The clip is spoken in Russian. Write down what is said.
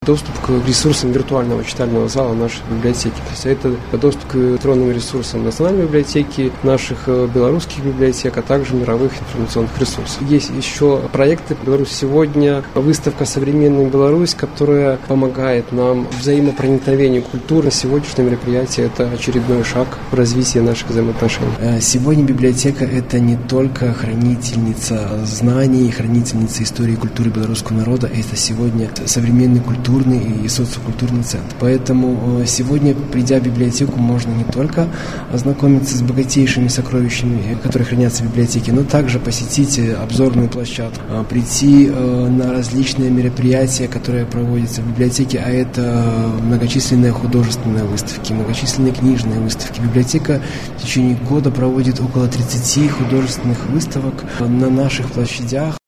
доступ к ресурсам виртуального читального зала нашей библиотеки. То есть это доступ к электронным ресурсам национальной библиотеки, наших белорусских библиотек, а также мировых информационных ресурсов. Есть еще проекты «Беларусь сегодня», выставка «Современная Беларусь», которая помогает нам взаимопроникновению культуры. Сегодняшнее мероприятие – это очередной шаг в развитии наших взаимоотношений. Сегодня библиотека – это не только хранительница знаний, хранительница истории и культуры белорусского народа, это сегодня современный культурный и социокультурный центр. Поэтому сегодня, придя в библиотеку, можно не только ознакомиться с богатейшими сокровищами, которые хранятся в библиотеке, но также посетить обзорную площадку, прийти на различные мероприятия, которые проводятся в библиотеке, а это многочисленные художественные выставки, многочисленные книжные выставки. Библиотека в течение года проводит около 30 художественных выставок на наших площадях.